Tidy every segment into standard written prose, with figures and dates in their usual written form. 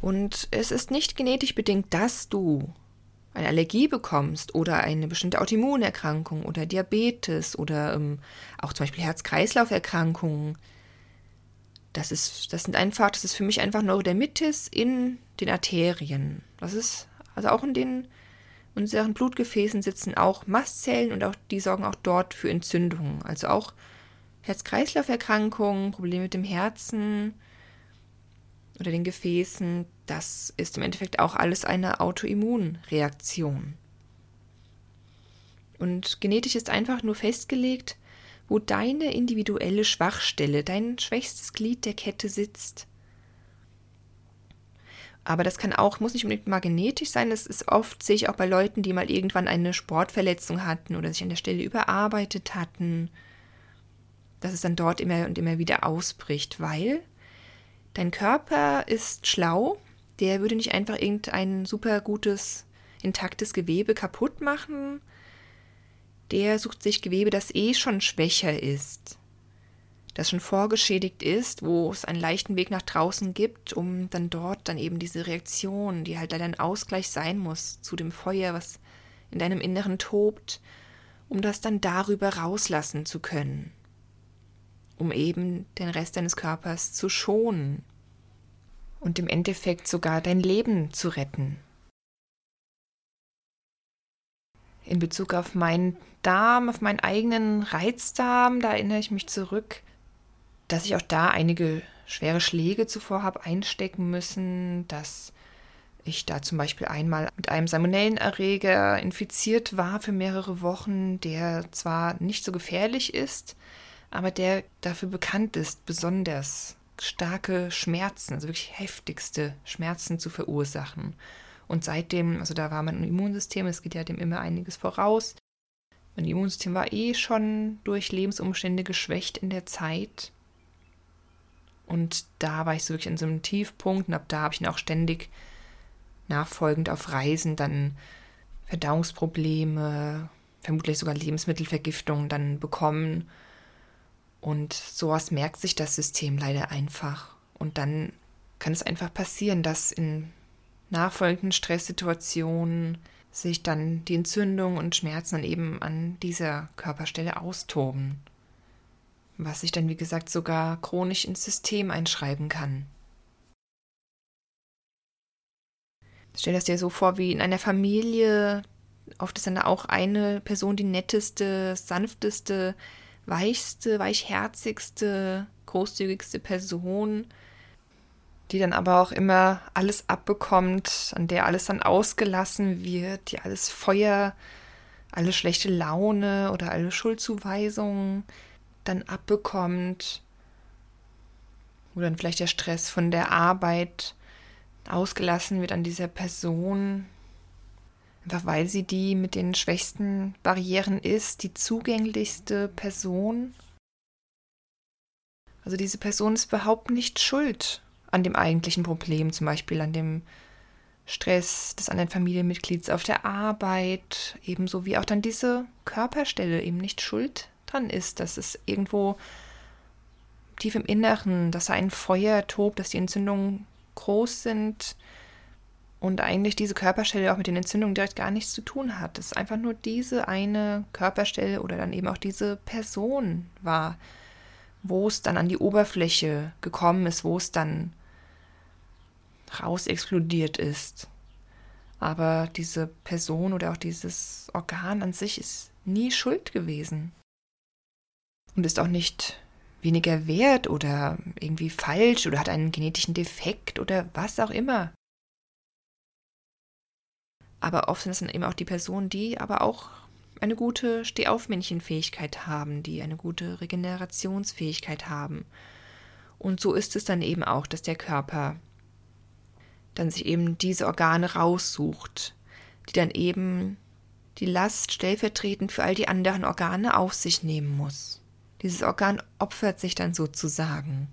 Und es ist nicht genetisch bedingt, dass du eine Allergie bekommst oder eine bestimmte Autoimmunerkrankung oder Diabetes oder auch zum Beispiel Herz-Kreislauf-Erkrankungen. Das ist für mich einfach Neurodermitis in den Arterien. Das ist, also auch in unseren Blutgefäßen sitzen auch Mastzellen und auch die sorgen auch dort für Entzündungen. Also auch Herz-Kreislauf-Erkrankungen, Probleme mit dem Herzen oder den Gefäßen, das ist im Endeffekt auch alles eine Autoimmunreaktion. Und genetisch ist einfach nur festgelegt, wo deine individuelle Schwachstelle, dein schwächstes Glied der Kette sitzt. Aber das muss nicht unbedingt mal genetisch sein. Das ist oft, sehe ich auch bei Leuten, die mal irgendwann eine Sportverletzung hatten oder sich an der Stelle überarbeitet hatten, dass es dann dort immer und immer wieder ausbricht, weil dein Körper ist schlau, der würde nicht einfach irgendein super gutes, intaktes Gewebe kaputt machen. Der sucht sich Gewebe, das schon schwächer ist, das schon vorgeschädigt ist, wo es einen leichten Weg nach draußen gibt, um dann dort dann eben diese Reaktion, die halt leider ein Ausgleich sein muss zu dem Feuer, was in deinem Inneren tobt, um das dann darüber rauslassen zu können, um eben den Rest deines Körpers zu schonen und im Endeffekt sogar dein Leben zu retten. In Bezug auf meinen Darm, auf meinen eigenen Reizdarm, da erinnere ich mich zurück, dass ich auch da einige schwere Schläge zuvor habe einstecken müssen, dass ich da zum Beispiel einmal mit einem Salmonellenerreger infiziert war für mehrere Wochen, der zwar nicht so gefährlich ist, aber der dafür bekannt ist, besonders starke Schmerzen, also wirklich heftigste Schmerzen zu verursachen. Und seitdem, also da war mein Immunsystem, es geht ja dem immer einiges voraus. Mein Immunsystem war schon durch Lebensumstände geschwächt in der Zeit. Und da war ich so wirklich in so einem Tiefpunkt und ab da habe ich dann auch ständig nachfolgend auf Reisen dann Verdauungsprobleme, vermutlich sogar Lebensmittelvergiftungen dann bekommen. Und sowas merkt sich das System leider einfach. Und dann kann es einfach passieren, dass in nachfolgenden Stresssituationen sich dann die Entzündung und Schmerzen dann eben an dieser Körperstelle austoben. Was sich dann, wie gesagt, sogar chronisch ins System einschreiben kann. Stell das dir so vor, wie in einer Familie. Oft ist dann auch eine Person die netteste, sanfteste, weichste, weichherzigste, großzügigste Person, die dann aber auch immer alles abbekommt, an der alles dann ausgelassen wird, die alles Feuer, alle schlechte Laune oder alle Schuldzuweisungen dann abbekommt, wo dann vielleicht der Stress von der Arbeit ausgelassen wird an dieser Person, einfach weil sie die mit den schwächsten Barrieren ist, die zugänglichste Person. Also diese Person ist überhaupt nicht schuld an dem eigentlichen Problem, zum Beispiel an dem Stress des anderen Familienmitglieds auf der Arbeit, ebenso wie auch dann diese Körperstelle eben nicht schuld dran ist, dass es irgendwo tief im Inneren, dass da ein Feuer tobt, dass die Entzündungen groß sind und eigentlich diese Körperstelle auch mit den Entzündungen direkt gar nichts zu tun hat. Es ist einfach nur diese eine Körperstelle oder dann eben auch diese Person war, wo es dann an die Oberfläche gekommen ist, wo es dann raus explodiert ist. Aber diese Person oder auch dieses Organ an sich ist nie schuld gewesen. Und ist auch nicht weniger wert oder irgendwie falsch oder hat einen genetischen Defekt oder was auch immer. Aber oft sind es dann eben auch die Personen, die aber auch eine gute Stehaufmännchenfähigkeit haben, die eine gute Regenerationsfähigkeit haben. Und so ist es dann eben auch, dass der Körper dann sich eben diese Organe raussucht, die dann eben die Last stellvertretend für all die anderen Organe auf sich nehmen muss. Dieses Organ opfert sich dann sozusagen.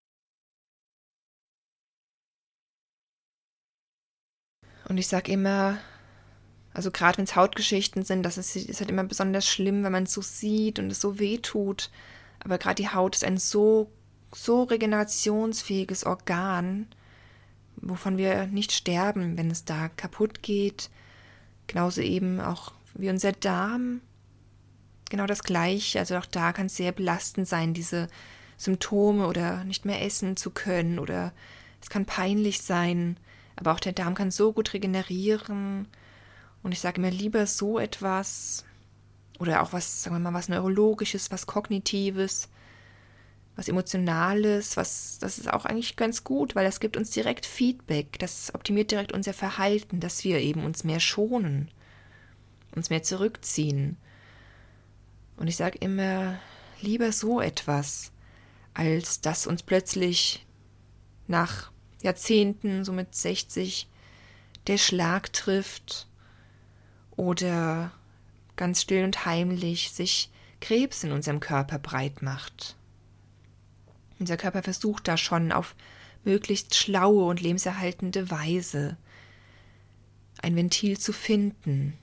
Und ich sage immer, also gerade wenn es Hautgeschichten sind, das ist halt immer besonders schlimm, wenn man es so sieht und es so weh tut. Aber gerade die Haut ist ein so regenerationsfähiges Organ, wovon wir nicht sterben, wenn es da kaputt geht. Genauso eben auch wie unser Darm. Genau das Gleiche. Also auch da kann es sehr belastend sein, diese Symptome oder nicht mehr essen zu können oder es kann peinlich sein. Aber auch der Darm kann so gut regenerieren. Und ich sage immer lieber so etwas oder auch was, sagen wir mal, was Neurologisches, was Kognitives, was Emotionales, das ist auch eigentlich ganz gut, weil das gibt uns direkt Feedback, das optimiert direkt unser Verhalten, dass wir eben uns mehr schonen, uns mehr zurückziehen. Und ich sage immer, lieber so etwas, als dass uns plötzlich nach Jahrzehnten, so mit 60, der Schlag trifft oder ganz still und heimlich sich Krebs in unserem Körper breit macht. Unser Körper versucht da schon auf möglichst schlaue und lebenserhaltende Weise ein Ventil zu finden.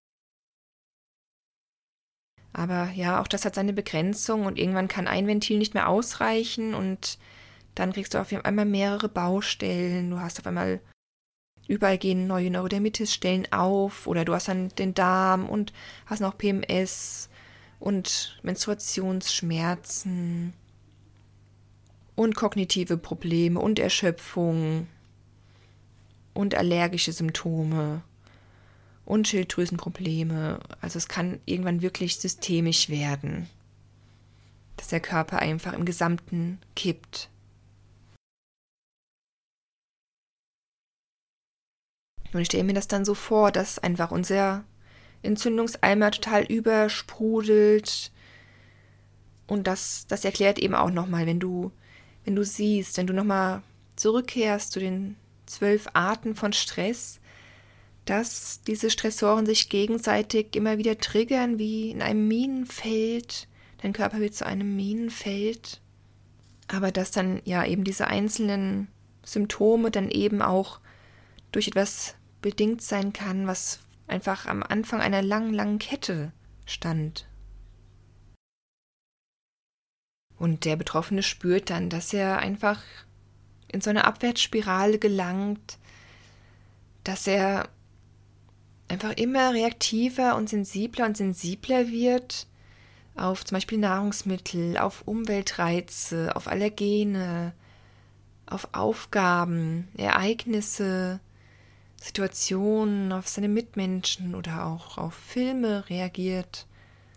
Aber ja, auch das hat seine Begrenzung und irgendwann kann ein Ventil nicht mehr ausreichen und dann kriegst du auf einmal mehrere Baustellen. Du hast auf einmal überall gehen neue Neurodermitis-Stellen auf oder du hast dann den Darm und hast noch PMS und Menstruationsschmerzen und kognitive Probleme und Erschöpfung und allergische Symptome und Schilddrüsenprobleme. Also es kann irgendwann wirklich systemisch werden, dass der Körper einfach im Gesamten kippt. Und ich stelle mir das dann so vor, dass einfach unser Entzündungseimer total übersprudelt. Und das erklärt eben auch nochmal, wenn du siehst, wenn du nochmal zurückkehrst zu den 12 Arten von Stress, dass diese Stressoren sich gegenseitig immer wieder triggern, wie in einem Minenfeld. Dein Körper wird zu einem Minenfeld. Aber dass dann ja eben diese einzelnen Symptome dann eben auch durch etwas bedingt sein kann, was einfach am Anfang einer langen, langen Kette stand. Und der Betroffene spürt dann, dass er einfach in so eine Abwärtsspirale gelangt, dass er einfach immer reaktiver und sensibler wird auf zum Beispiel Nahrungsmittel, auf Umweltreize, auf Allergene, auf Aufgaben, Ereignisse, Situationen, auf seine Mitmenschen oder auch auf Filme reagiert.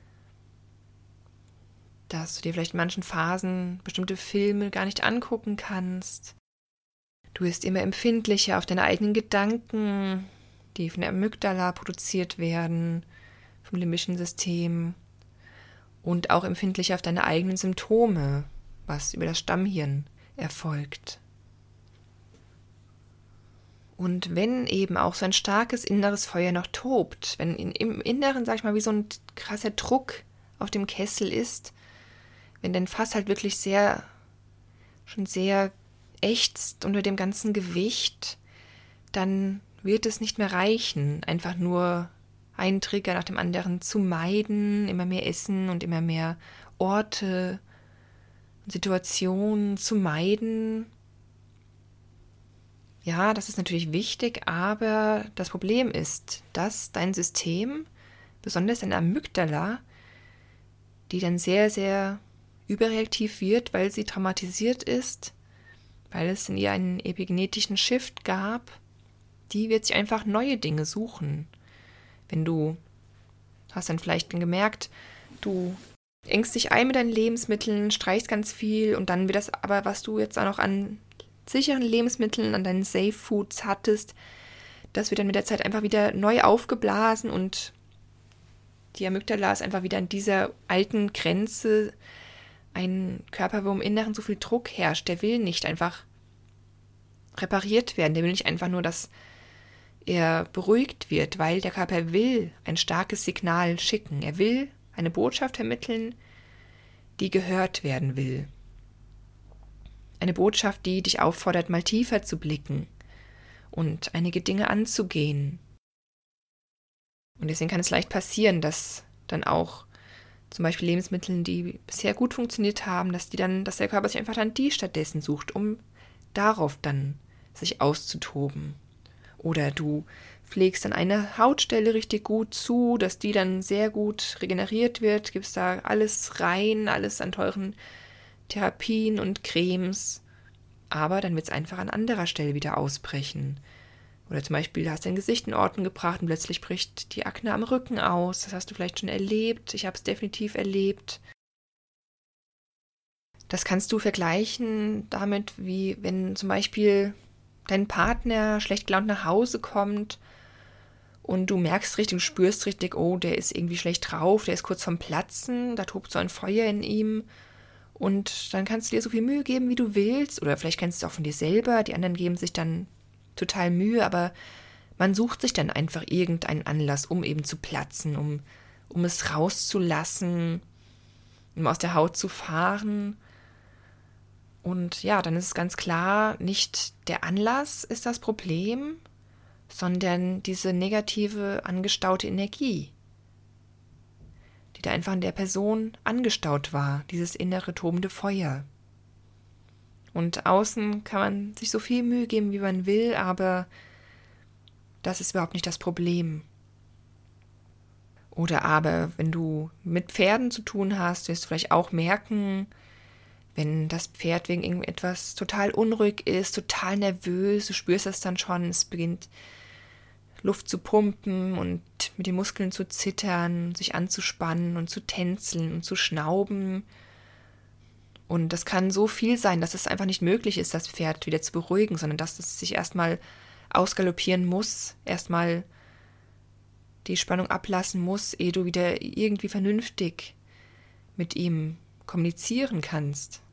Dass du dir vielleicht in manchen Phasen bestimmte Filme gar nicht angucken kannst. Du bist immer empfindlicher auf deine eigenen Gedanken, die von der Amygdala produziert werden, vom limbischen System. Und auch empfindlicher auf deine eigenen Symptome, was über das Stammhirn erfolgt. Und wenn eben auch so ein starkes inneres Feuer noch tobt, wenn im Inneren, sag ich mal, wie so ein krasser Druck auf dem Kessel ist, wenn dein Fass halt wirklich schon sehr ächzt unter dem ganzen Gewicht, dann wird es nicht mehr reichen, einfach nur einen Trigger nach dem anderen zu meiden, immer mehr Essen und immer mehr Orte und Situationen zu meiden. Ja, das ist natürlich wichtig, aber das Problem ist, dass dein System, besonders deine Amygdala, die dann sehr, sehr überreaktiv wird, weil sie traumatisiert ist, weil es in ihr einen epigenetischen Shift gab, die wird sich einfach neue Dinge suchen. Wenn du hast dann vielleicht gemerkt, du engst dich ein mit deinen Lebensmitteln, streichst ganz viel und dann wird das aber, was du jetzt auch noch an sicheren Lebensmitteln, an deinen Safe Foods hattest, das wird dann mit der Zeit einfach wieder neu aufgeblasen und die Amygdala ist einfach wieder an dieser alten Grenze. Ein Körper, wo im Inneren so viel Druck herrscht, der will nicht einfach repariert werden, der will nicht einfach nur, dass er beruhigt wird, weil der Körper will ein starkes Signal schicken. Er will eine Botschaft vermitteln, die gehört werden will. Eine Botschaft, die dich auffordert, mal tiefer zu blicken und einige Dinge anzugehen. Und deswegen kann es leicht passieren, dass dann auch zum Beispiel Lebensmittel, die bisher gut funktioniert haben, dass der Körper sich einfach dann die stattdessen sucht, um darauf dann sich auszutoben. Oder du pflegst dann eine Hautstelle richtig gut zu, dass die dann sehr gut regeneriert wird, gibst da alles rein, alles an teuren Therapien und Cremes, aber dann wird es einfach an anderer Stelle wieder ausbrechen. Oder zum Beispiel hast du dein Gesicht in Ordnung gebracht und plötzlich bricht die Akne am Rücken aus. Das hast du vielleicht schon erlebt. Ich habe es definitiv erlebt. Das kannst du vergleichen damit, wie wenn zum Beispiel dein Partner schlecht gelaunt nach Hause kommt und du merkst richtig, du spürst richtig, oh, der ist irgendwie schlecht drauf, der ist kurz vorm Platzen, da tobt so ein Feuer in ihm. Und dann kannst du dir so viel Mühe geben, wie du willst. Oder vielleicht kennst du es auch von dir selber. Die anderen geben sich dann total Mühe, aber man sucht sich dann einfach irgendeinen Anlass, um eben zu platzen, um es rauszulassen, um aus der Haut zu fahren. Und ja, dann ist es ganz klar, nicht der Anlass ist das Problem, sondern diese negative, angestaute Energie, die da einfach in der Person angestaut war, dieses innere tobende Feuer. Und außen kann man sich so viel Mühe geben, wie man will, aber das ist überhaupt nicht das Problem. Oder aber, wenn du mit Pferden zu tun hast, wirst du vielleicht auch merken, wenn das Pferd wegen irgendetwas total unruhig ist, total nervös, du spürst das dann schon, es beginnt Luft zu pumpen und mit den Muskeln zu zittern, sich anzuspannen und zu tänzeln und zu schnauben. Und das kann so viel sein, dass es einfach nicht möglich ist, das Pferd wieder zu beruhigen, sondern dass es sich erstmal ausgaloppieren muss, erstmal die Spannung ablassen muss, ehe du wieder irgendwie vernünftig mit ihm kommunizieren kannst.